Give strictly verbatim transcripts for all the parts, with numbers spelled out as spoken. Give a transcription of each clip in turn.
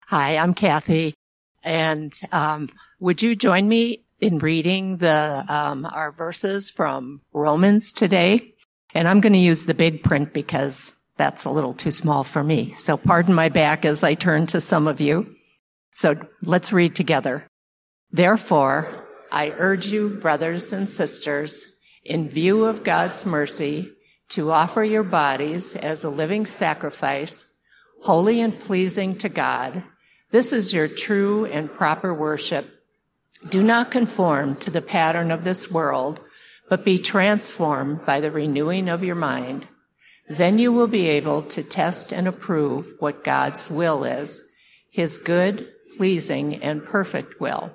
Hi, I'm Kathy, and um, would you join me in reading the um, our verses from Romans today? And I'm going to use the big print because that's a little too small for me. So pardon my back as I turn to some of you. So let's read together. Therefore, I urge you, brothers and sisters, in view of God's mercy, to offer your bodies as a living sacrifice, holy and pleasing to God. This is your true and proper worship. Do not conform to the pattern of this world, but be transformed by the renewing of your mind. Then you will be able to test and approve what God's will is, his good, pleasing, and perfect will.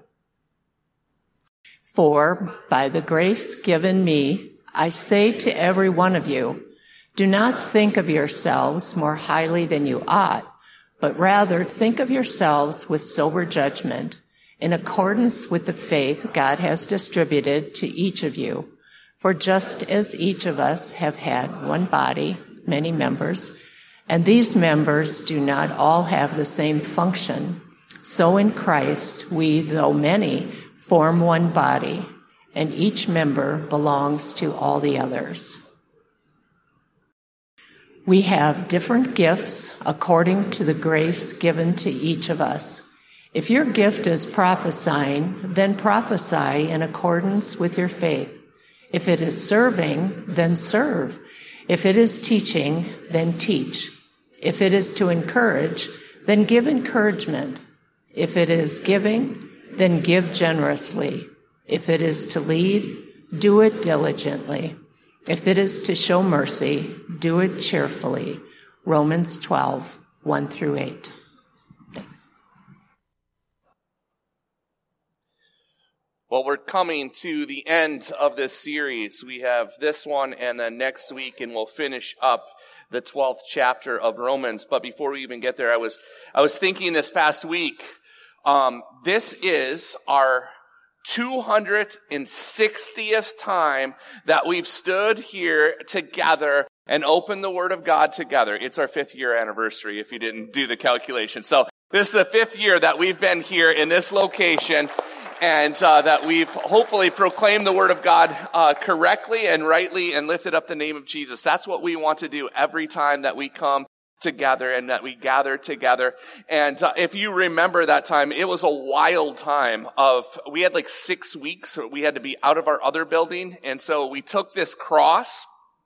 For by the grace given me, I say to every one of you, do not think of yourselves more highly than you ought, but rather think of yourselves with sober judgment, in accordance with the faith God has distributed to each of you. For just as each of us have had one body, many members, and these members do not all have the same function, so in Christ we, though many, form one body, and each member belongs to all the others. We have different gifts according to the grace given to each of us. If your gift is prophesying, then prophesy in accordance with your faith. If it is serving, then serve. If it is teaching, then teach. If it is to encourage, then give encouragement. If it is giving, then give generously. If it is to lead, do it diligently. If it is to show mercy, do it cheerfully. Romans twelve, one through eight. Thanks. Well, we're coming to the end of this series. We have this one and then next week, and we'll finish up the twelfth chapter of Romans. But before we even get there, I was I was thinking this past week, um, this is our two hundred sixtieth time that we've stood here together and opened the Word of God together. It's our fifth year anniversary, if you didn't do the calculation. So this is the fifth year that we've been here in this location, and uh, that we've hopefully proclaimed the Word of God uh, correctly and rightly and lifted up the name of Jesus. That's what we want to do every time that we come together and that we gather together. And uh, if you remember that time, it was a wild time of, we had like six weeks. We had to be out of our other building. And so we took this cross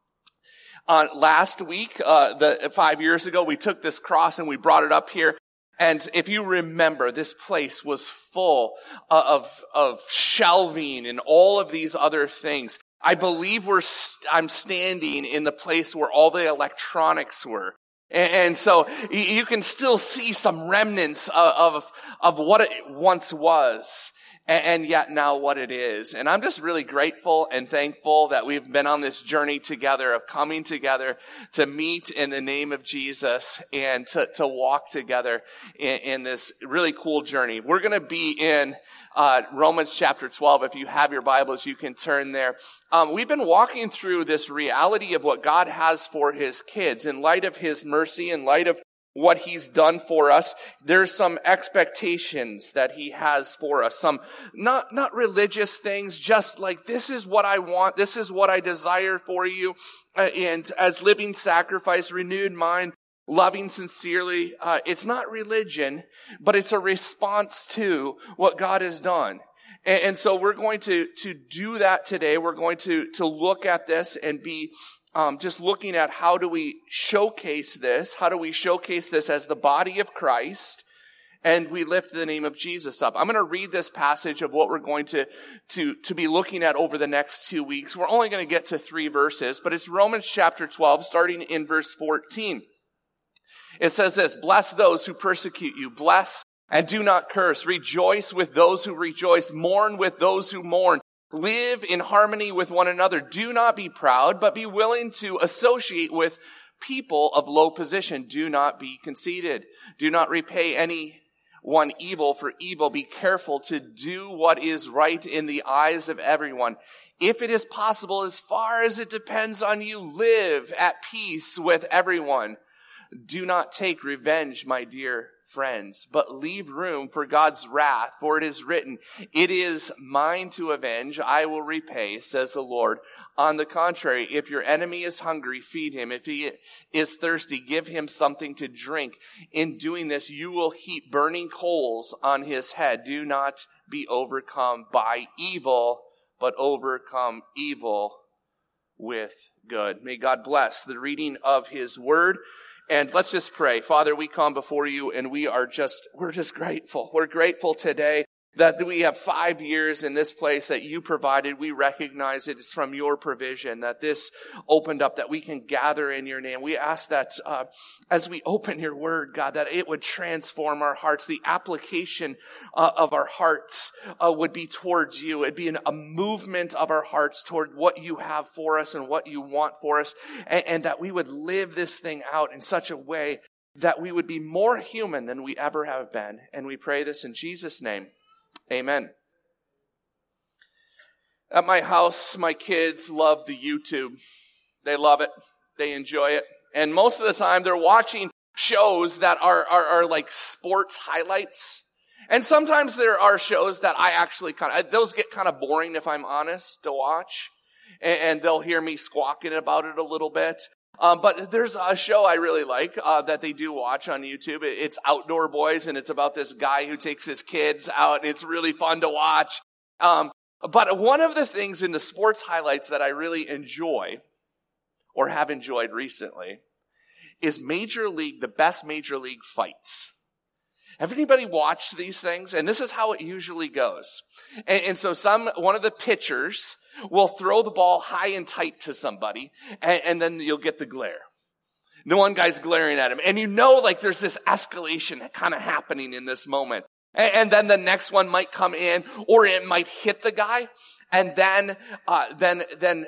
on uh, last week, uh, the five years ago, we took this cross and we brought it up here. And if you remember, this place was full of, of shelving and all of these other things. I believe we're, st- I'm standing in the place where all the electronics were. And so you can still see some remnants of, of, of what it once was, and yet now what it is. And I'm just really grateful and thankful that we've been on this journey together of coming together to meet in the name of Jesus and to, to walk together in, in this really cool journey. We're going to be in uh, Romans chapter twelve. If you have your Bibles, you can turn there. Um, we've been walking through this reality of what God has for his kids in light of his mercy, in light of what he's done for us. There's some expectations that he has for us. Some not, not religious things, just like, this is what I want. This is what I desire for you. Uh, and as living sacrifice, renewed mind, loving sincerely. Uh, it's not religion, but it's a response to what God has done. And, and so we're going to, to do that today. We're going to, to look at this and be Um, just looking at how do we showcase this? How do we showcase this as the body of Christ? And we lift the name of Jesus up. I'm going to read this passage of what we're going to, to, to be looking at over the next two weeks. We're only going to get to three verses, but it's Romans chapter twelve, starting in verse fourteen. It says this: bless those who persecute you. Bless and do not curse. Rejoice with those who rejoice. Mourn with those who mourn. Live in harmony with one another. Do not be proud, but be willing to associate with people of low position. Do not be conceited. Do not repay anyone evil for evil. Be careful to do what is right in the eyes of everyone. If it is possible, as far as it depends on you, live at peace with everyone. Do not take revenge, my dear friends, but leave room for God's wrath, for it is written, it is mine to avenge, I will repay, says the Lord. On the contrary, if your enemy is hungry, feed him. If he is thirsty, give him something to drink. In doing this, you will heap burning coals on his head. Do not be overcome by evil, but overcome evil with good. May God bless the reading of his word. And let's just pray. Father, we come before you and we are just, we're just grateful. We're grateful today that we have five years in this place that you provided. We recognize it is from your provision that this opened up, that we can gather in your name. We ask that uh, as we open your word, God, that it would transform our hearts. The application uh, of our hearts uh, would be towards you. It'd be an, a movement of our hearts toward what you have for us and what you want for us. And, and that we would live this thing out in such a way that we would be more human than we ever have been. And we pray this in Jesus' name. Amen. At my house, my kids love the YouTube. They love it. They enjoy it. And most of the time, they're watching shows that are, are, are like sports highlights. And sometimes there are shows that I actually kind of, those get kind of boring if I'm honest to watch. And, and they'll hear me squawking about it a little bit. Um, but there's a show I really like uh, that they do watch on YouTube. It's Outdoor Boys, and it's about this guy who takes his kids out. It's really fun to watch. Um, but one of the things in the sports highlights that I really enjoy, or have enjoyed recently, is Major League, the best Major League fights. Have anybody watched these things? And this is how it usually goes. And, and so some, one of the pitchers will throw the ball high and tight to somebody, and, and then you'll get the glare. The one guy's glaring at him. And you know, like, there's this escalation kind of happening in this moment. And, and then the next one might come in, or it might hit the guy, and then, uh, then, then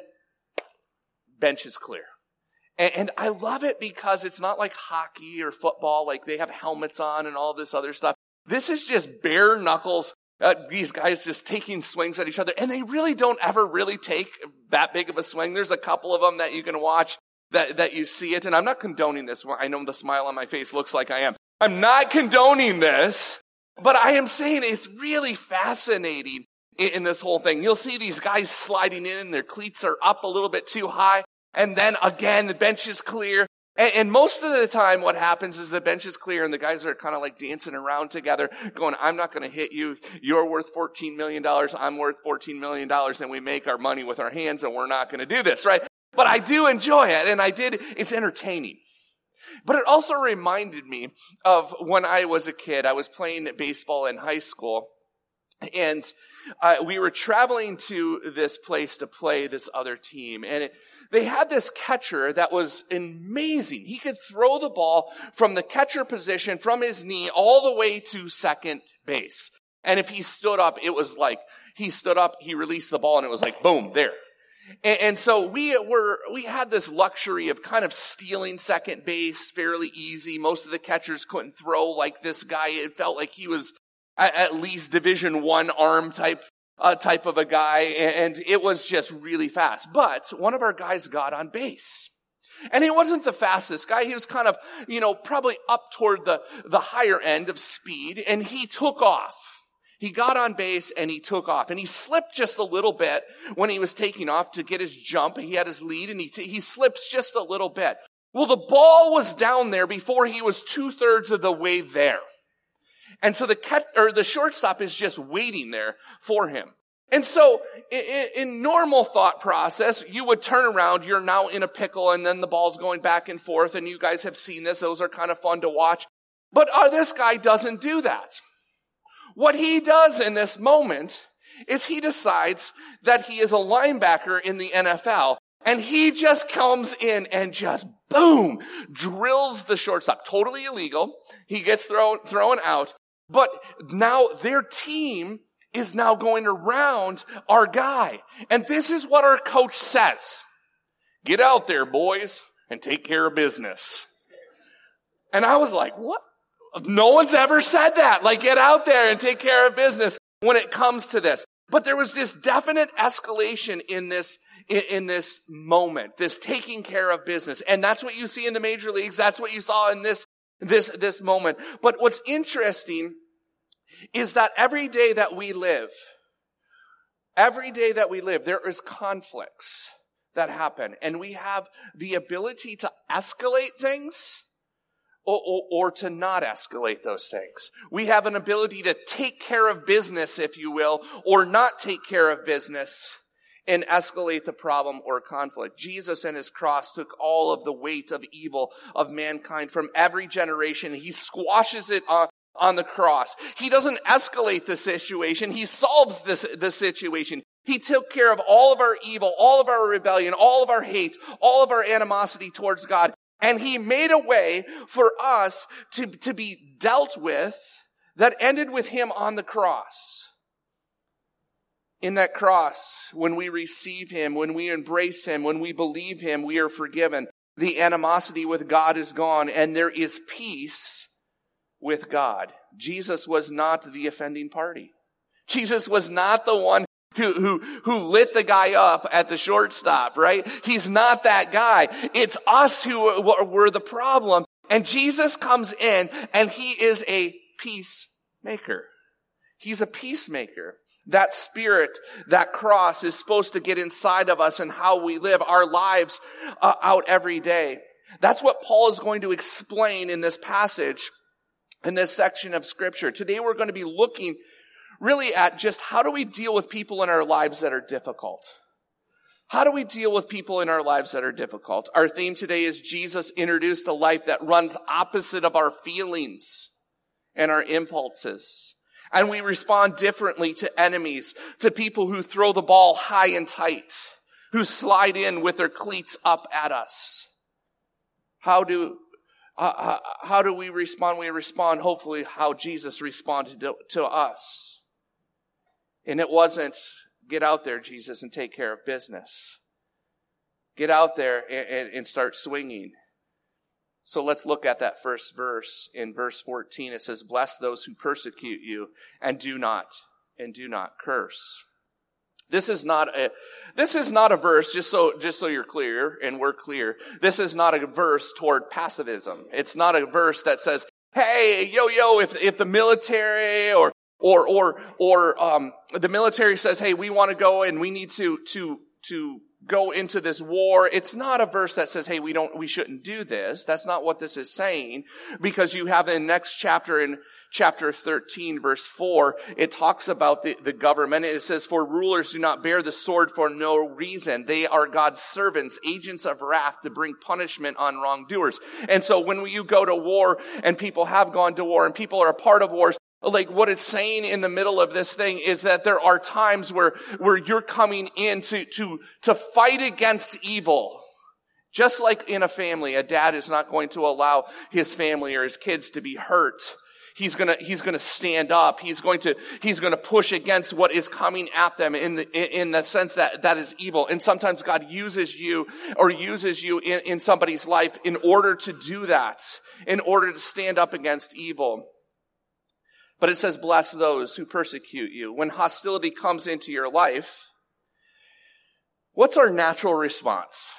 bench is clear. And, and I love it because it's not like hockey or football, like they have helmets on and all this other stuff. This is just bare knuckles. Uh, these guys just taking swings at each other, and they really don't ever really take that big of a swing. There's a couple of them that you can watch that, that you see it, and I'm not condoning this. I know the smile on my face looks like I am. I'm not condoning this, but I am saying it's really fascinating in, in this whole thing. You'll see these guys sliding in, and their cleats are up a little bit too high, and then again, the bench is clear. And most of the time what happens is the bench is clear and the guys are kind of like dancing around together going, I'm not going to hit you. You're worth fourteen million dollars. I'm worth fourteen million dollars, and we make our money with our hands, and we're not going to do this, right? But I do enjoy it, and I did. It's entertaining. But it also reminded me of when I was a kid. I was playing baseball in high school, and uh, we were traveling to this place to play this other team, and it, they had this catcher that was amazing. He could throw the ball from the catcher position, from his knee, all the way to second base. And if he stood up, it was like, he stood up, he released the ball, and it was like, boom, there. And, and so we were, we had this luxury of kind of stealing second base fairly easy. Most of the catchers couldn't throw like this guy. It felt like he was at, at least Division One arm type Uh, type of a guy, and it was just really fast. But one of our guys got on base. And he wasn't the fastest guy. He was kind of, you know, probably up toward the, the higher end of speed, and he took off. He got on base, and he took off. And he slipped just a little bit when he was taking off to get his jump. He had his lead, and he, he slips just a little bit. Well, the ball was down there before he was two-thirds of the way there. And so the catch, or the shortstop is just waiting there for him. And so in, in normal thought process, you would turn around, you're now in a pickle, and then the ball's going back and forth, and you guys have seen this. Those are kind of fun to watch. But uh, this guy doesn't do that. What he does in this moment is he decides that he is a linebacker in the N F L, and he just comes in and just, boom, drills the shortstop. Totally illegal. He gets thrown, thrown out. But now their team is now going around our guy. And this is what our coach says. Get out there, boys, and take care of business. And I was like, what? No one's ever said that. Like, get out there and take care of business when it comes to this. But there was this definite escalation in this, in, in this moment, this taking care of business. And that's what you see in the major leagues. That's what you saw in this, this, this moment. But what's interesting is that every day that we live, every day that we live, there is conflicts that happen. And we have the ability to escalate things Or, or, or to not escalate those things. We have an ability to take care of business, if you will, or not take care of business and escalate the problem or conflict. Jesus and his cross took all of the weight of evil of mankind from every generation. He squashes it on, on the cross. He doesn't escalate the situation. He solves this, the situation. He took care of all of our evil, all of our rebellion, all of our hate, all of our animosity towards God. And he made a way for us to, to be dealt with that ended with him on the cross. In that cross, when we receive him, when we embrace him, when we believe him, we are forgiven. The animosity with God is gone, and there is peace with God. Jesus was not the offending party. Jesus was not the one Who, who, who lit the guy up at the shortstop, right? He's not that guy. It's us who were the problem. And Jesus comes in and he is a peacemaker. He's a peacemaker. That spirit, that cross is supposed to get inside of us and how we live our lives uh, out every day. That's what Paul is going to explain in this passage, in this section of scripture. Today we're going to be looking really at just how do we deal with people in our lives that are difficult? How do we deal with people in our lives that are difficult? Our theme today is Jesus introduced a life that runs opposite of our feelings and our impulses. And we respond differently to enemies, to people who throw the ball high and tight, who slide in with their cleats up at us. How do uh, how do we respond? We respond, hopefully, how Jesus responded to, to us. And it wasn't, get out there, Jesus, and take care of business. Get out there and, and, and start swinging. So let's look at that first verse. In verse fourteen, it says, bless those who persecute you, and do not, and do not curse. This is not a, this is not a verse, just so, just so you're clear, and we're clear. This is not a verse toward pacifism. It's not a verse that says, hey, yo, yo, if, if the military or Or, or, or, um, the military says, hey, we want to go and we need to, to, to go into this war. It's not a verse that says, hey, we don't, we shouldn't do this. That's not what this is saying, because you have in the next chapter, in chapter thirteen, verse four, it talks about the, the government. It says, for rulers do not bear the sword for no reason. They are God's servants, agents of wrath to bring punishment on wrongdoers. And so when you go to war and people have gone to war and people are a part of wars, like what it's saying in the middle of this thing is that there are times where, where you're coming in to, to, to fight against evil. Just like in a family, a dad is not going to allow his family or his kids to be hurt. He's gonna, he's gonna stand up. He's going to, he's gonna push against what is coming at them in the, in the sense that that is evil. And sometimes God uses you or uses you in, in somebody's life in order to do that, in order to stand up against evil. But it says, bless those who persecute you. When hostility comes into your life, what's our natural response?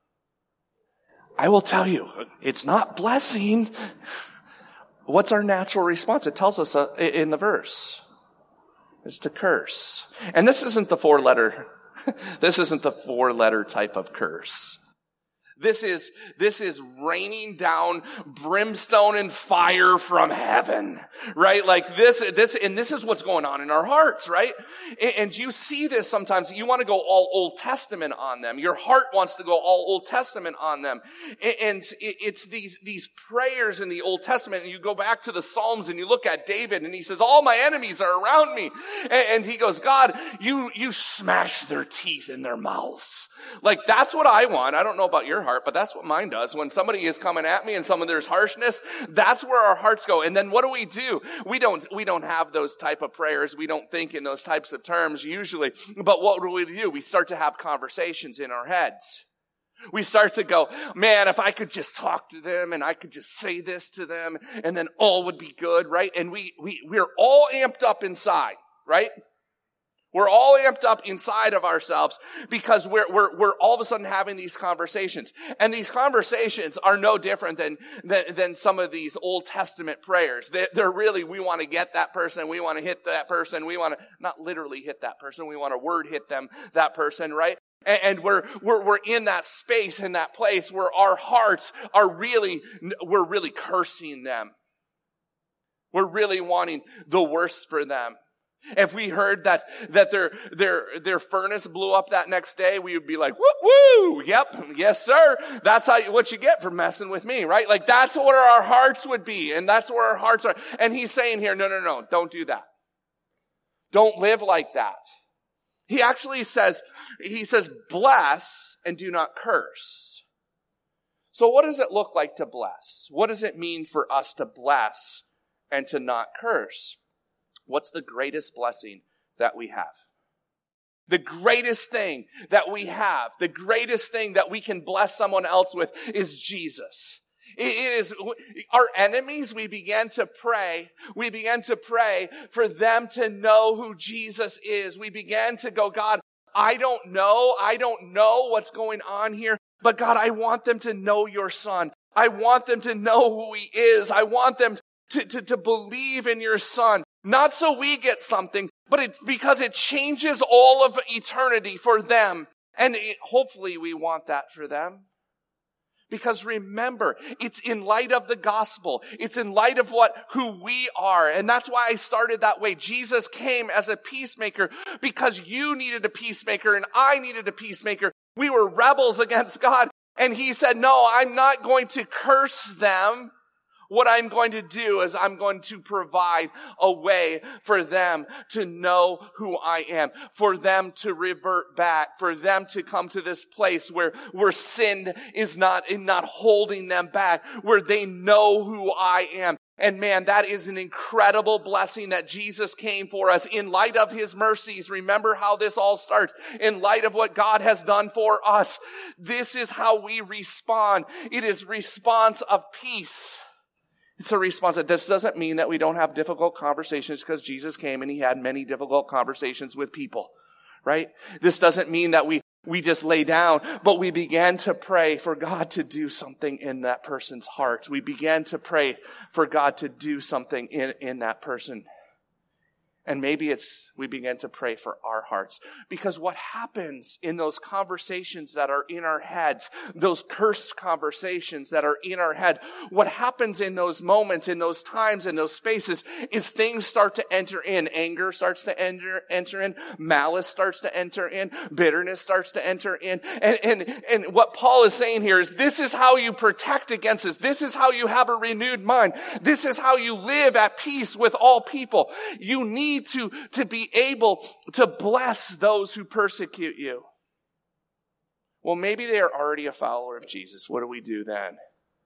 I will tell you, it's not blessing. What's our natural response? It tells us in the verse. It's to curse. And this isn't the four-letter, this isn't the four-letter type of curse. This is, this is raining down brimstone and fire from heaven, right? Like this, this, and this is what's going on in our hearts, right? And, and you see this sometimes. You want to go all Old Testament on them. Your heart wants to go all Old Testament on them. And, and it's these, these prayers in the Old Testament. And you go back to the Psalms and you look at David and he says, all my enemies are around me. And, and he goes, God, you, you smash their teeth in their mouths. Like that's what I want. I don't know about your heart, but that's what mine does. When somebody is coming at me and some of there's harshness, that's where our hearts go. And then what do we do? We don't, we don't have those type of prayers. We don't think in those types of terms usually. But what do we do? We start to have conversations in our heads. We start to go, man, if I could just talk to them and I could just say this to them and then all would be good, right? And we, we, we're all amped up inside, right? We're all amped up inside of ourselves because we're, we're, we're all of a sudden having these conversations. And these conversations are no different than, than, than some of these Old Testament prayers. They're, they're really, we want to get that person, we want to hit that person, we want to not literally hit that person, we want to word hit them, that person, right? And, and we're, we're, we're in that space, in that place where our hearts are really, we're really cursing them. We're really wanting the worst for them. If we heard that that their their their furnace blew up that next day, we would be like, woo woo, yep, yes sir. That's how you, what you get for messing with me, right? Like that's where our hearts would be, and that's where our hearts are. And he's saying here, no, no, no, don't do that. Don't live like that. He actually says, he says, bless and do not curse. So what does it look like to bless? What does it mean for us to bless and to not curse? What's the greatest blessing that we have? The greatest thing that we have, the greatest thing that we can bless someone else with is Jesus. It is our enemies. We began to pray. We began to pray for them to know who Jesus is. We began to go, God, I don't know. I don't know what's going on here, but God, I want them to know your son. I want them to know who he is. I want them to, to, to believe in your son. Not so we get something, but it, because it changes all of eternity for them. And it, hopefully we want that for them. Because remember, it's in light of the gospel. It's in light of what, who we are. And that's why I started that way. Jesus came as a peacemaker because you needed a peacemaker and I needed a peacemaker. We were rebels against God. And he said, no, I'm not going to curse them. What I'm going to do is I'm going to provide a way for them to know who I am, for them to revert back, for them to come to this place where, where sin is not, in not holding them back, where they know who I am. And man, that is an incredible blessing that Jesus came for us in light of his mercies. Remember how this all starts. In light of what God has done for us, this is how we respond. It is response of peace. It's a response. This doesn't mean that we don't have difficult conversations because Jesus came and he had many difficult conversations with people, right? This doesn't mean that we, we just lay down, but we began to pray for God to do something in that person's heart. We began to pray for God to do something in, in that person. And maybe it's, we begin to pray for our hearts. Because what happens in those conversations that are in our heads, those cursed conversations that are in our head, what happens in those moments, in those times, in those spaces, is things start to enter in. Anger starts to enter, enter in. Malice starts to enter in. Bitterness starts to enter in. And, and, and what Paul is saying here is this is how you protect against this. This is how you have a renewed mind. This is how you live at peace with all people. You need to, to be able to bless those who persecute you. Well, maybe they are already a follower of Jesus. What do we do then?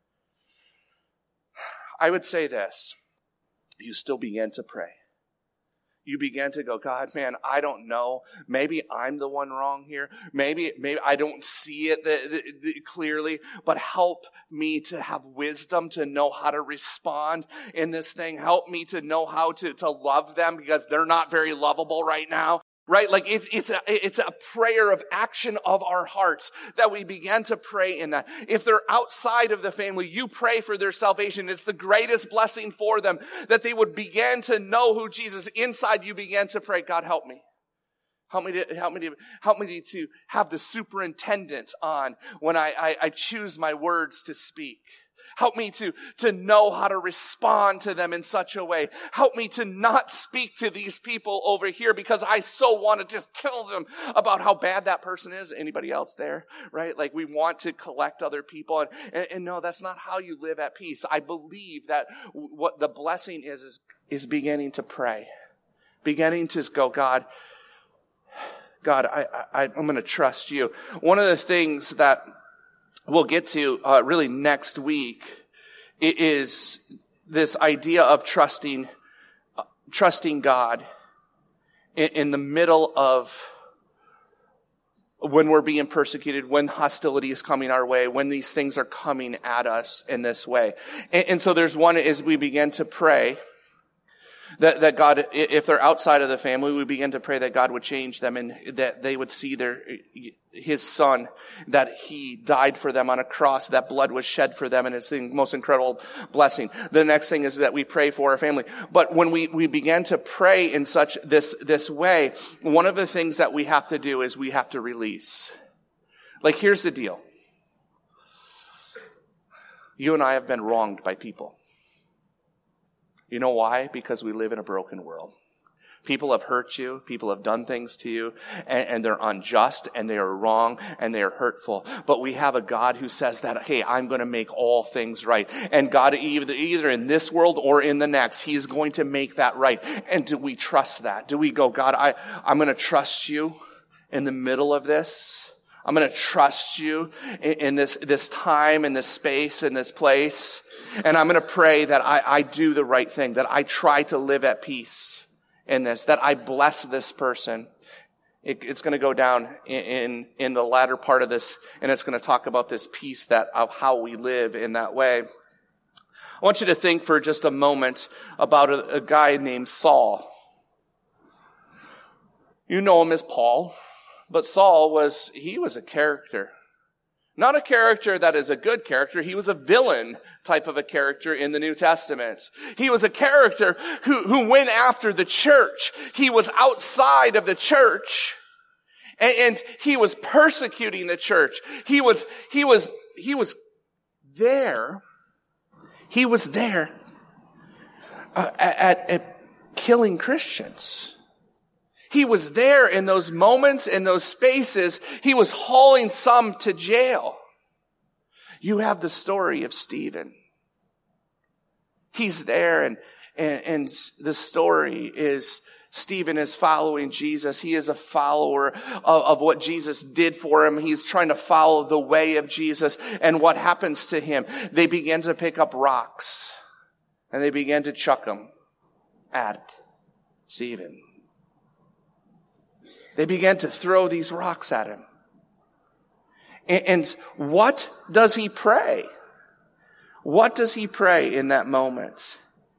I would say this. You still begin to pray. You begin to go, God, man, I don't know. Maybe I'm the one wrong here. Maybe, maybe I don't see it the, the, the, clearly, but help me to have wisdom to know how to respond in this thing. Help me to know how to, to love them because they're not very lovable right now. Right? Like it's, it's a, it's a prayer of action of our hearts that we begin to pray in that. If they're outside of the family, you pray for their salvation. It's the greatest blessing for them that they would begin to know who Jesus is. Inside you begin to pray, God, help me. Help me to, help me to, help me to have the superintendent on when I, I, I choose my words to speak. Help me to, to know how to respond to them in such a way. Help me to not speak to these people over here because I so want to just tell them about how bad that person is. Anybody else there? Right? Like we want to collect other people. And, and, and no, that's not how you live at peace. I believe that what the blessing is, is, is beginning to pray. Beginning to go, God, God, I, I, I'm going to trust you. One of the things that we'll get to uh, really next week is this idea of trusting, uh, trusting God in, in the middle of when we're being persecuted, when hostility is coming our way, when these things are coming at us in this way. And, and so there's one as we begin to pray. That, that God, if they're outside of the family, we begin to pray that God would change them and that they would see their, his son, that he died for them on a cross, that blood was shed for them, and it's the most incredible blessing. The next thing is that we pray for our family. But when we, we begin to pray in such this, this way, one of the things that we have to do is we have to release. Like, here's the deal. You and I have been wronged by people. You know why? Because we live in a broken world. People have hurt you. People have done things to you, and, and they're unjust, and they are wrong, and they are hurtful. But we have a God who says that, hey, I'm going to make all things right. And God, either, either in this world or in the next, He is going to make that right. And do we trust that? Do we go, God, I, I'm going to trust you in the middle of this? I'm going to trust you in, in this, this time, in this space, in this place. And I'm going to pray that I, I do the right thing, that I try to live at peace in this, that I bless this person. It, it's going to go down in, in, in the latter part of this, and it's going to talk about this peace that of how we live in that way. I want you to think for just a moment about a, a guy named Saul. You know him as Paul, but Saul was, he was a character. Not a character that is a good character. He was a villain type of a character in the New Testament. He was a character who, who went after the church. He was outside of the church. And, and he was persecuting the church. He was, he was, he was there. He was there uh, at, at killing Christians. He was there in those moments, in those spaces. He was hauling some to jail. You have the story of Stephen. He's there, and, and, and the story is Stephen is following Jesus. He is a follower of, of what Jesus did for him. He's trying to follow the way of Jesus. And what happens to him? They begin to pick up rocks, and they begin to chuck them at Stephen. They began to throw these rocks at him. And, and what does he pray? What does he pray in that moment?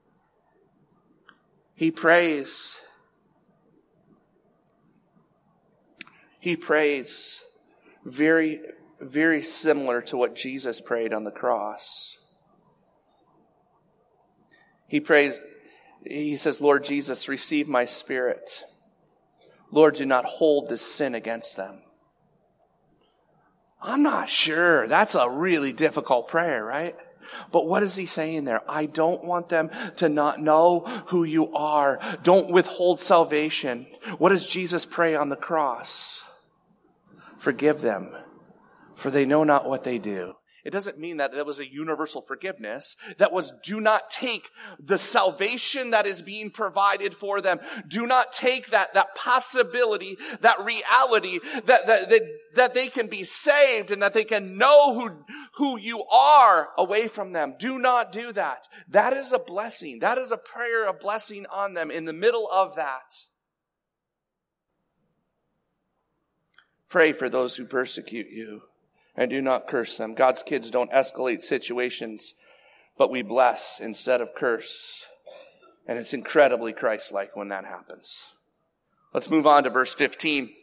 He prays. He prays very, very similar to what Jesus prayed on the cross. He prays, he says, Lord Jesus, receive my spirit. Lord, do not hold this sin against them. I'm not sure. That's a really difficult prayer, right? But what is he saying there? I don't want them to not know who you are. Don't withhold salvation. What does Jesus pray on the cross? Forgive them, for they know not what they do. It doesn't mean that there was a universal forgiveness. That was, do not take the salvation that is being provided for them. Do not take that, that possibility, that reality, that, that, that, that they can be saved and that they can know who, who you are away from them. Do not do that. That is a blessing. That is a prayer of blessing on them in the middle of that. Pray for those who persecute you. And do not curse them. God's kids don't escalate situations, but we bless instead of curse. And it's incredibly Christ-like when that happens. Let's move on to verse fifteen.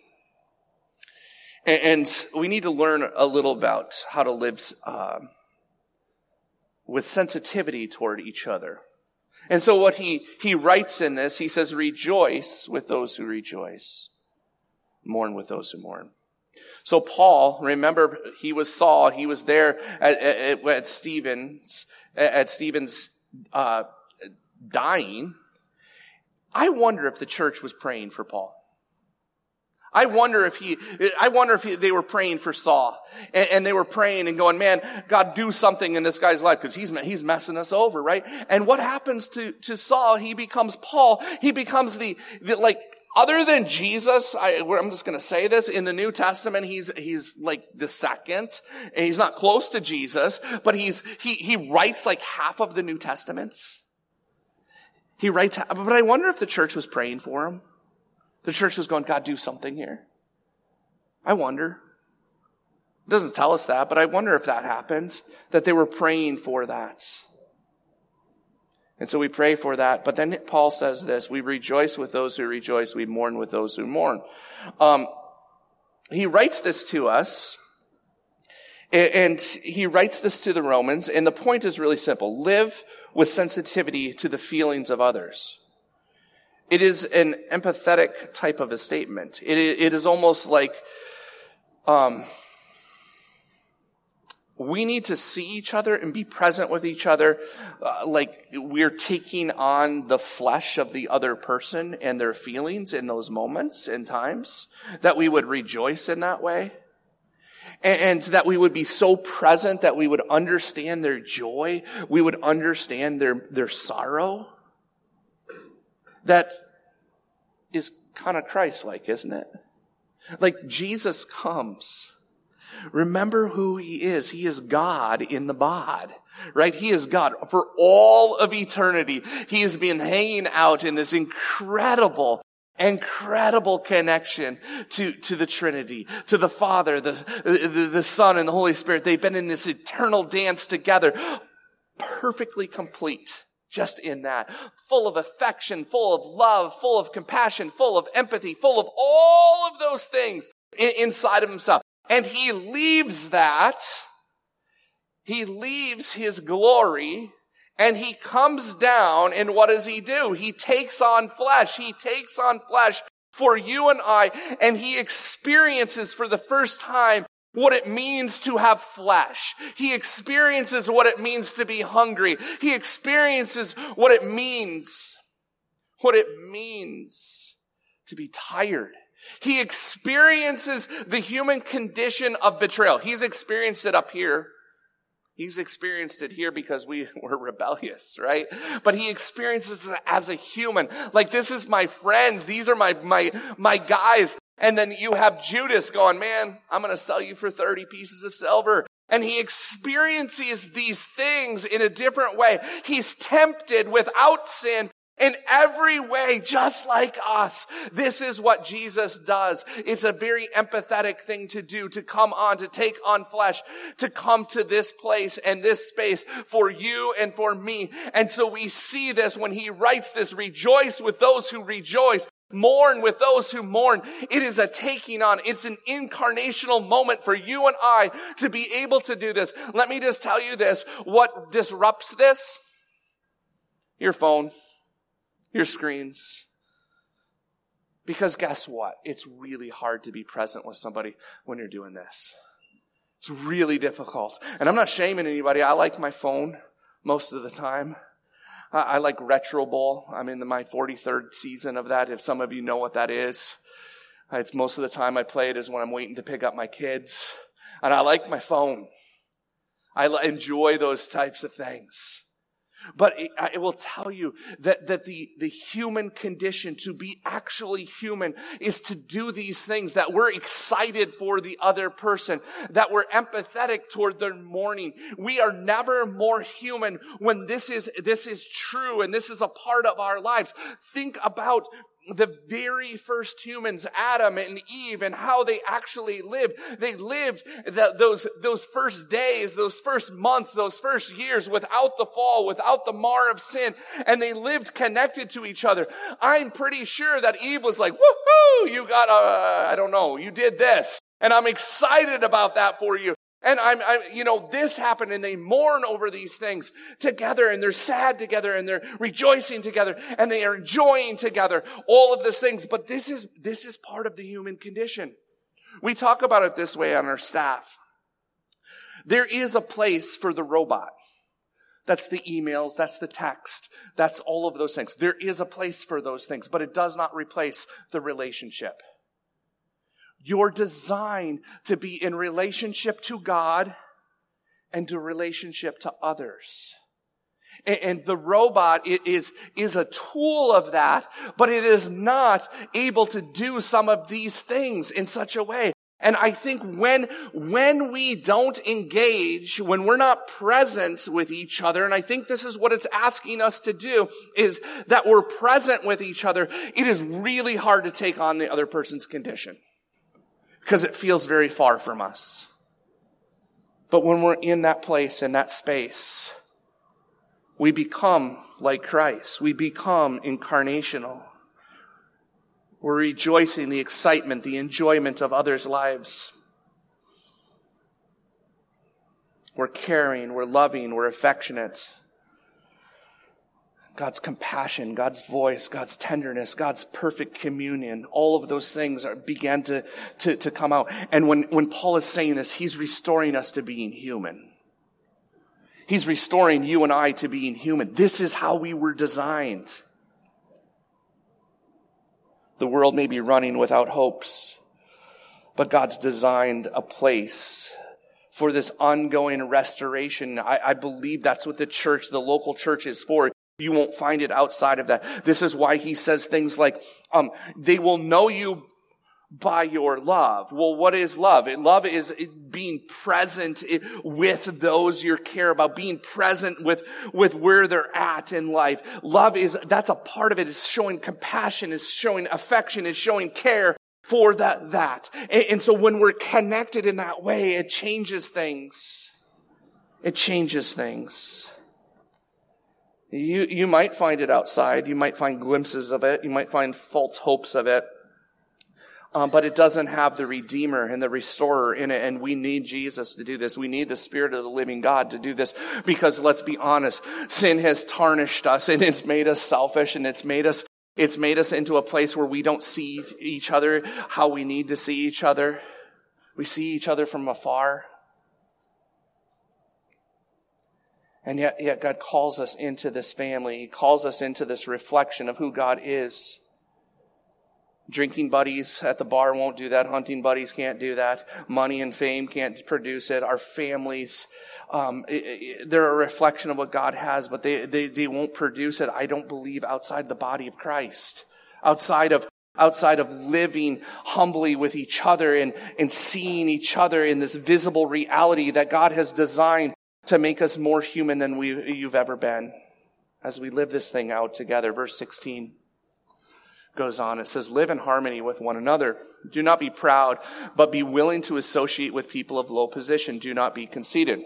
And we need to learn a little about how to live uh, with sensitivity toward each other. And so what he, he writes in this, he says, rejoice with those who rejoice. Mourn with those who mourn. So Paul, remember, he was Saul. He was there at, at, at Stephen's, at Stephen's uh, dying. I wonder if the church was praying for Paul. I wonder if he, I wonder if he, they were praying for Saul, and, and they were praying and going, man, God, do something in this guy's life because he's he's messing us over, right? And what happens to to Saul? He becomes Paul. He becomes the, the like. Other than Jesus, I, I'm just going to say this, in the New Testament, he's, he's like the second, and he's not close to Jesus, but he's, he, he writes like half of the New Testament. He writes, but I wonder if the church was praying for him. The church was going, God, do something here. I wonder. It doesn't tell us that, but I wonder if that happened, that they were praying for that. And so we pray for that. But then Paul says this, we rejoice with those who rejoice, we mourn with those who mourn. Um, he writes this to us, and he writes this to the Romans, and the point is really simple. Live with sensitivity to the feelings of others. It is an empathetic type of a statement. It, it is almost like um, we need to see each other and be present with each other uh, like we're taking on the flesh of the other person and their feelings in those moments and times, that we would rejoice in that way. And, and that we would be so present that we would understand their joy, we would understand their, their sorrow. That is kind of Christ-like, isn't it? Like Jesus comes. Remember who he is. He is God in the bod, right? He is God for all of eternity. He has been hanging out in this incredible, incredible connection to, to the Trinity, to the Father, the, the, the Son, and the Holy Spirit. They've been in this eternal dance together, perfectly complete. Just in that, full of affection, full of love, full of compassion, full of empathy, full of all of those things inside of himself. And he leaves that, he leaves his glory, and he comes down, and what does he do? He takes on flesh. He takes on flesh for you and I, and he experiences for the first time what it means to have flesh. He experiences what it means to be hungry. He experiences what it means, what it means to be tired. He experiences the human condition of betrayal. He's experienced it up here. He's experienced it here because we were rebellious, right? But he experiences it as a human. Like, this is my friends. These are my, my, my guys. And then you have Judas going, man, I'm going to sell you for thirty pieces of silver. And he experiences these things in a different way. He's tempted without sin in every way, just like us. This is what Jesus does. It's a very empathetic thing to do, to come on, to take on flesh, to come to this place and this space for you and for me. And so we see this when he writes this, rejoice with those who rejoice, mourn with those who mourn. It is a taking on. It's an incarnational moment for you and I to be able to do this. Let me just tell you this. What disrupts this? Your phone. Your screens. Because guess what? It's really hard to be present with somebody when you're doing this. It's really difficult. And I'm not shaming anybody. I like my phone most of the time. I like Retro Bowl. I'm in my forty-third season of that, if some of you know what that is. It's most of the time I play it is when I'm waiting to pick up my kids. And I like my phone. I enjoy those types of things. But it, I will tell you that, that the, the human condition, to be actually human, is to do these things, that we're excited for the other person, that we're empathetic toward their mourning. We are never more human when this is, this is true and this is a part of our lives. Think about the very first humans, Adam and Eve, and how they actually lived. They lived the, those, those first days, those first months, those first years without the fall, without the mar of sin, and they lived connected to each other. I'm pretty sure that Eve was like, woohoo, you got a, I don't know, you did this, and I'm excited about that for you. And I'm, I'm, you know, this happened, and they mourn over these things together, and they're sad together, and they're rejoicing together, and they are enjoying together all of these things. But this is, this is part of the human condition. We talk about it this way on our staff. There is a place for the robot. That's the emails, that's the text, that's all of those things. There is a place for those things, but it does not replace the relationship. You're designed to be in relationship to God and to relationship to others. And the robot is, is a tool of that, but it is not able to do some of these things in such a way. And I think when, when we don't engage, when we're not present with each other, and I think this is what it's asking us to do, is that we're present with each other, it is really hard to take on the other person's condition. Because it feels very far from us. But when we're in that place, in that space, We become like Christ. We become incarnational. We're rejoicing the excitement, the enjoyment of others' lives. We're caring, we're loving, we're affectionate. God's compassion, God's voice, God's tenderness, God's perfect communion, all of those things are, began to, to, to come out. And when, when Paul is saying this, he's restoring us to being human. He's restoring you and I to being human. This is how we were designed. The world may be running without hopes, but God's designed a place for this ongoing restoration. I, I believe that's what the church, the local church is for. You won't find it outside of that. This is why he says things like, um, they will know you by your love. Well, what is love? Love is being present with those you care about, being present with, with where they're at in life. Love is, that's a part of it. It's showing compassion, it's showing affection, it's showing care for that, that. And, and so when we're connected in that way, it changes things. It changes things. You, you might find it outside. You might find glimpses of it. You might find false hopes of it. Um, but it doesn't have the Redeemer and the Restorer in it. And we need Jesus to do this. We need the Spirit of the living God to do this. Because let's be honest, sin has tarnished us and it's made us selfish and it's made us, it's made us into a place where we don't see each other how we need to see each other. We see each other from afar. And yet, yet God calls us into this family. He calls us into this reflection of who God is. Drinking buddies at the bar won't do that. Hunting buddies can't do that. Money and fame can't produce it. Our families, um, it, it, they're a reflection of what God has, but they, they, they won't produce it, I don't believe, outside the body of Christ. Outside of Outside of living humbly with each other and, and seeing each other in this visible reality that God has designed to make us more human than we, you've ever been as we live this thing out together. Verse sixteen goes on. It says, live in harmony with one another. Do not be proud, but be willing to associate with people of low position. Do not be conceited.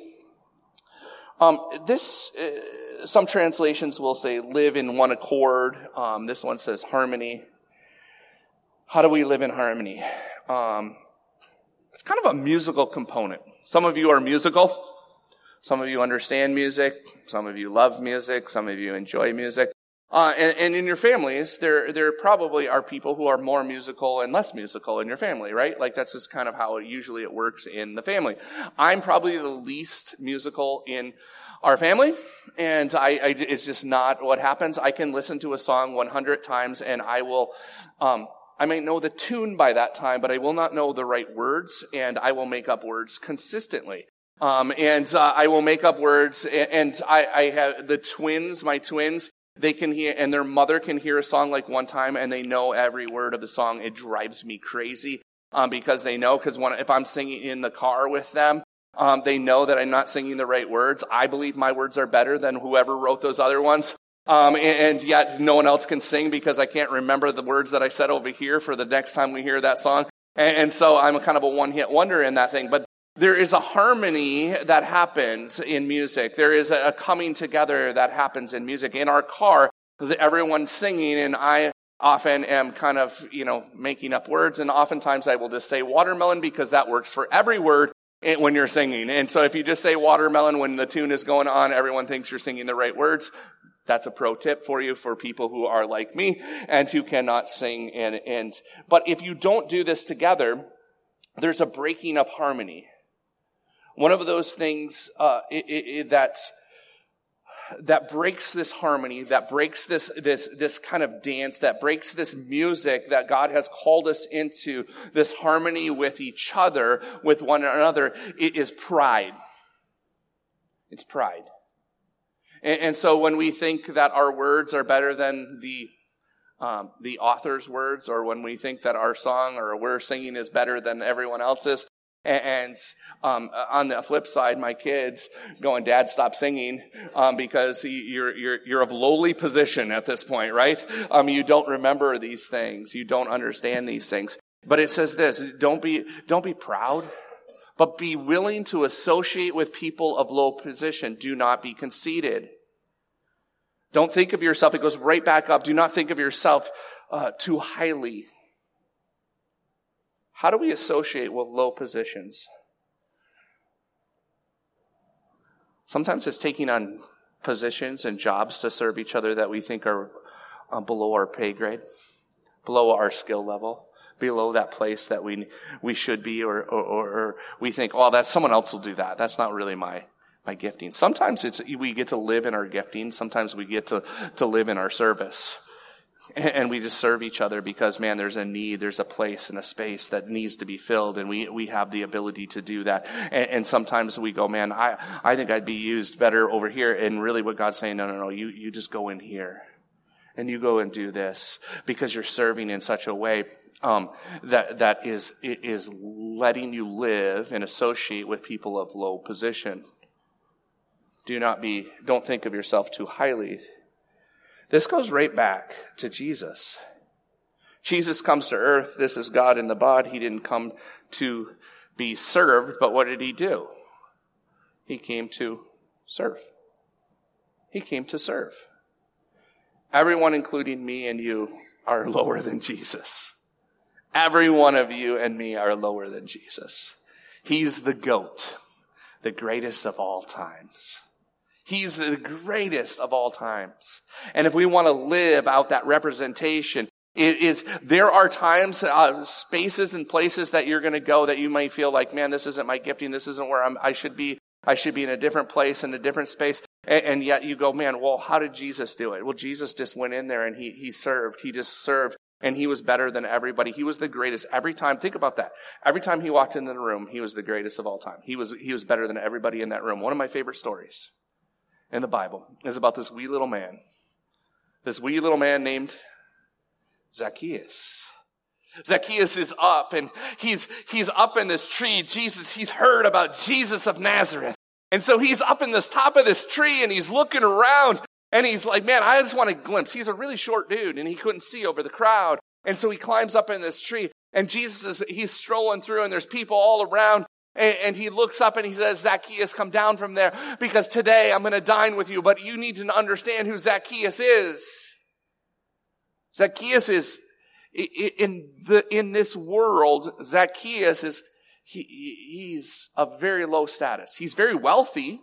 Um, this, uh, some translations will say live in one accord. Um, this one says harmony. How do we live in harmony? Um, it's kind of a musical component. Some of you are musical. Some of you understand music. Some of you love music. Some of you enjoy music. Uh, and, and in your families, there there probably are people who are more musical and less musical in your family, right? Like that's just kind of how it usually it works in the family. I'm probably the least musical in our family, and I, I it's just not what happens. I can listen to a song one hundred times, and I will. Um, I may know the tune by that time, but I will not know the right words, and I will make up words consistently. Um, and, uh, I will make up words, and, and I, I have the twins, my twins, they can hear, and their mother can hear a song like one time, and they know every word of the song. It drives me crazy, um, because they know, because when, if I'm singing in the car with them, um, they know that I'm not singing the right words. I believe my words are better than whoever wrote those other ones. Um, and, and yet no one else can sing because I can't remember the words that I said over here for the next time we hear that song. And, and so I'm a kind of a one-hit wonder in that thing. But there is a harmony that happens in music. There is a coming together that happens in music. In our car, everyone's singing, and I often am kind of, you know, making up words. And oftentimes I will just say watermelon because that works for every word when you're singing. And so if you just say watermelon when the tune is going on, everyone thinks you're singing the right words. That's a pro tip for you for people who are like me and who cannot sing. And, and but if you don't do this together, there's a breaking of harmony. One of those things uh, it, it, that that breaks this harmony, that breaks this this this kind of dance, that breaks this music that God has called us into, this harmony with each other, with one another, it is pride. It's pride. And, and so when we think that our words are better than the um, the author's words, or when we think that our song or we're singing is better than everyone else's, and um, on the flip side, my kids going, Dad, stop singing, um, because you're you're you're of lowly position at this point, right? Um, you don't remember these things, you don't understand these things. But it says this: don't be don't be proud, but be willing to associate with people of low position. Do not be conceited. Don't think of yourself. It goes right back up. Do not think of yourself uh, too highly. How do we associate with low positions? Sometimes it's taking on positions and jobs to serve each other that we think are uh, below our pay grade, below our skill level, below that place that we we should be, or or, or we think, oh, that someone else will do that. That's not really my my gifting. Sometimes it's we get to live in our gifting. Sometimes we get to to live in our service. And we just serve each other because, man, there's a need, there's a place and a space that needs to be filled, and we we have the ability to do that. And, and sometimes we go, man, I, I think I'd be used better over here. And really what God's saying, no, no, no, you, you just go in here. And you go and do this because you're serving in such a way um, that that is is letting you live and associate with people of low position. Do not be, don't think of yourself too highly. This goes right back to Jesus. Jesus comes to earth. This is God in the bod. He didn't come to be served, but what did he do? He came to serve. He came to serve. Everyone, including me and you, are lower than Jesus. Every one of you and me are lower than Jesus. He's the GOAT, the greatest of all times. He's the greatest of all times. And if we want to live out that representation, it is, there are times, uh, spaces and places that you're going to go that you might feel like, man, this isn't my gifting. This isn't where I'm, I should be. I should be in a different place, in a different space. And, and yet you go, man, well, how did Jesus do it? Well, Jesus just went in there and he, he served. He just served. And he was better than everybody. He was the greatest every time. Think about that. Every time he walked into the room, he was the greatest of all time. He was, he was better than everybody in that room. One of my favorite stories in the Bible is about this wee little man. This wee little man named Zacchaeus. Zacchaeus is up and he's, he's up in this tree. Jesus, he's heard about Jesus of Nazareth. And so he's up in this top of this tree and he's looking around and he's like, man, I just want a glimpse. He's a really short dude and he couldn't see over the crowd. And so he climbs up in this tree and Jesus is, he's strolling through and there's people all around. And, and he looks up and he says, Zacchaeus, come down from there because today I'm going to dine with you. But you need to understand who Zacchaeus is. Zacchaeus is, in the, in this world, Zacchaeus is, he, he's of very low status. He's very wealthy,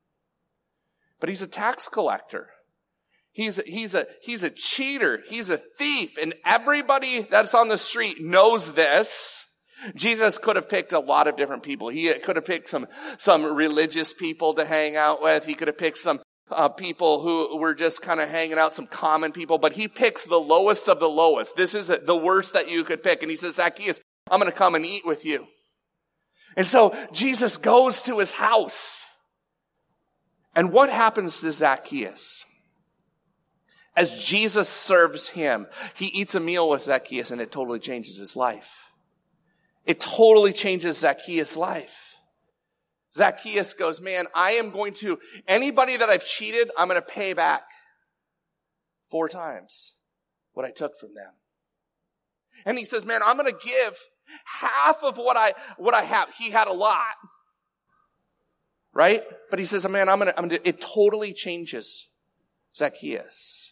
but he's a tax collector. He's a, he's a, he's a cheater. He's a thief. And everybody that's on the street knows this. Jesus could have picked a lot of different people. He could have picked some, some religious people to hang out with. He could have picked some uh, people who were just kind of hanging out, some common people, but he picks the lowest of the lowest. This is the worst that you could pick. And he says, Zacchaeus, I'm going to come and eat with you. And so Jesus goes to his house. And what happens to Zacchaeus? As Jesus serves him, he eats a meal with Zacchaeus and it totally changes his life. It totally changes Zacchaeus' life. Zacchaeus goes, man, I am going to, anybody that I've cheated, I'm going to pay back four times what I took from them. And he says, man, I'm going to give half of what I, what I have. He had a lot. Right? But he says, man, I'm going to, I'm going to, it totally changes Zacchaeus.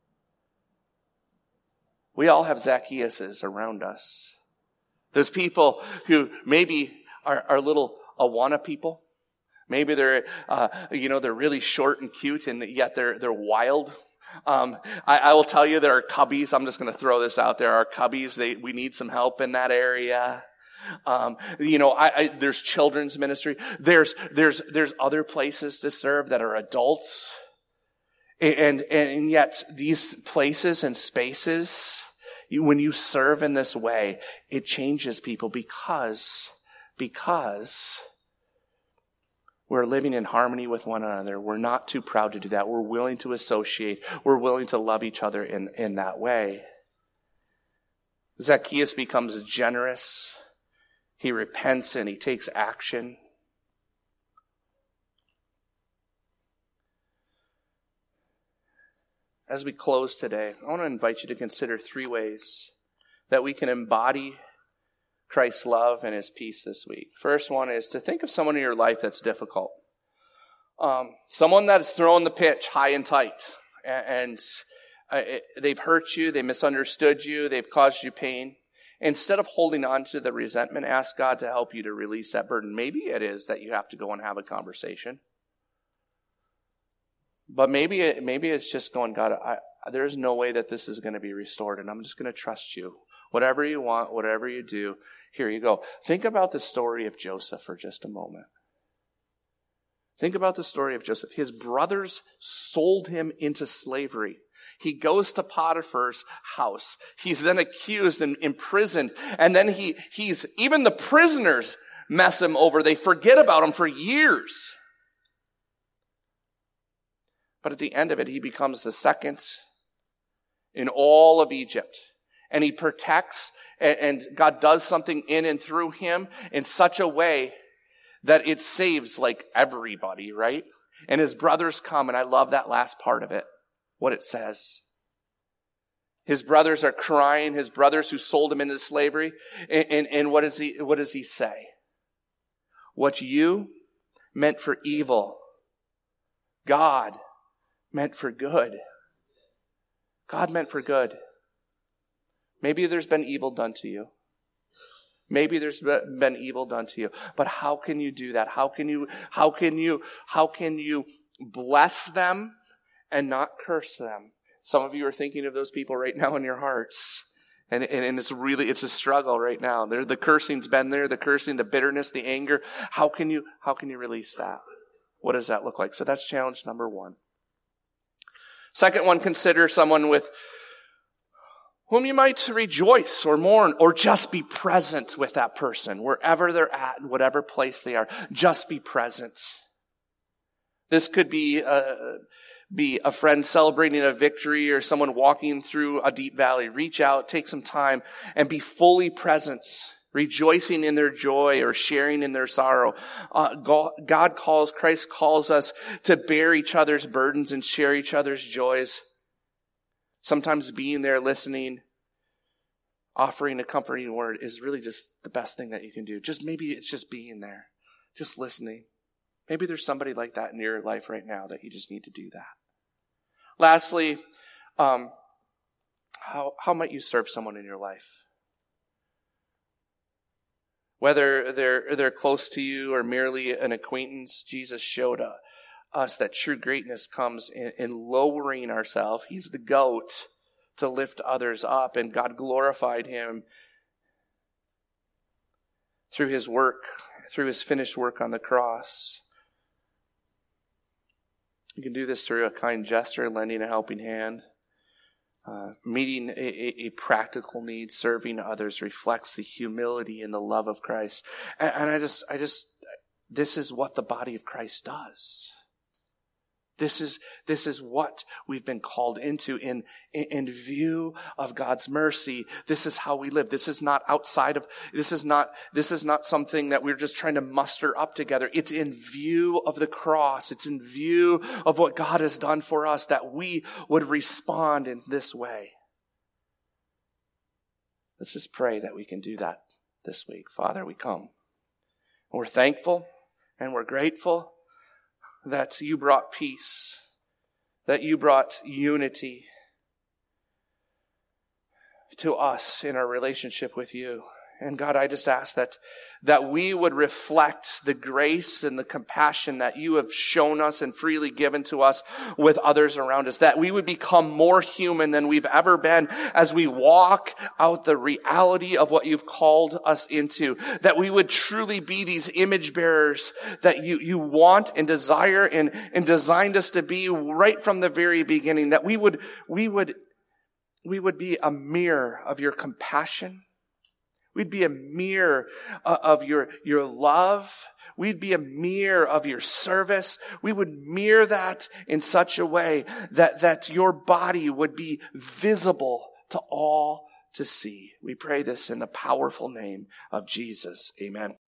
We all have Zacchaeuses around us. Those people who maybe are, are little Awana people. Maybe they're, uh, you know, they're really short and cute and yet they're, they're wild. Um, I, I will tell you there are cubbies. I'm just going to throw this out there. Our cubbies, they, we need some help in that area. Um, you know, I, I, there's children's ministry. There's, there's, there's other places to serve that are adults. And, and yet these places and spaces, you, when you serve in this way, it changes people because, because we're living in harmony with one another. We're not too proud to do that. We're willing to associate. We're willing to love each other in, in that way. Zacchaeus becomes generous. He repents and he takes action. As we close today, I want to invite you to consider three ways that we can embody Christ's love and his peace this week. First one is to think of someone in your life that's difficult. Um, someone that's throwing the pitch high and tight. and uh, they've hurt you, they misunderstood you, they've caused you pain. Instead of holding on to the resentment, ask God to help you to release that burden. Maybe it is that you have to go and have a conversation. But maybe it, maybe it's just going, God, I, there's no way that this is going to be restored, and I'm just going to trust you. Whatever you want, whatever you do, here you go. Think about the story of Joseph for just a moment. Think about the story of Joseph. His brothers sold him into slavery. He goes to Potiphar's house. He's then accused and imprisoned. And then he, he's, even the prisoners mess him over. They forget about him for years. But at the end of it, he becomes the second in all of Egypt. And he protects, and God does something in and through him in such a way that it saves like everybody, right? And his brothers come, and I love that last part of it. What it says. His brothers are crying, his brothers who sold him into slavery. And, and, and what, is he, what does he say? What you meant for evil, God meant for good. God meant for good. Maybe there's been evil done to you. Maybe there's been evil done to you. But how can you do that? How can you, how can you, how can you bless them and not curse them? Some of you are thinking of those people right now in your hearts. And, and, and it's really, it's a struggle right now. There, the cursing's been there, the cursing, the bitterness, the anger. How can you, how can you release that? What does that look like? So that's challenge number one. Second one, consider someone with whom you might rejoice or mourn or just be present with that person. Wherever they're at, in whatever place they are, just be present. This could be uh, be a friend celebrating a victory or someone walking through a deep valley. Reach out, take some time, and be fully present, rejoicing in their joy or sharing in their sorrow. Uh, God calls, Christ calls us to bear each other's burdens and share each other's joys. Sometimes being there, listening, offering a comforting word is really just the best thing that you can do. Just maybe it's just being there, just listening. Maybe there's somebody like that in your life right now that you just need to do that. Lastly, um, how, how might you serve someone in your life? Whether they're, they're close to you or merely an acquaintance, Jesus showed uh, us that true greatness comes in, in lowering ourselves. He's the goat to lift others up, and God glorified him through his work, through his finished work on the cross. You can do this through a kind gesture, lending a helping hand. Uh, meeting a, a, a practical need, serving others reflects the humility and the love of Christ. And, and I just, I just, this is what the body of Christ does. This is, this is what we've been called into in, in, in view of God's mercy. This is how we live. This is not outside of, this is not, this is not something that we're just trying to muster up together. It's in view of the cross. It's in view of what God has done for us that we would respond in this way. Let's just pray that we can do that this week. Father, we come. And we're thankful and we're grateful that you brought peace, that you brought unity to us in our relationship with you. And God, I just ask that, that we would reflect the grace and the compassion that you have shown us and freely given to us with others around us, that we would become more human than we've ever been as we walk out the reality of what you've called us into, that we would truly be these image bearers that you, you want and desire and, and designed us to be right from the very beginning, that we would, we would, we would be a mirror of your compassion. We'd be a mirror of your, your love. We'd be a mirror of your service. We would mirror that in such a way that, that your body would be visible to all to see. We pray this in the powerful name of Jesus. Amen.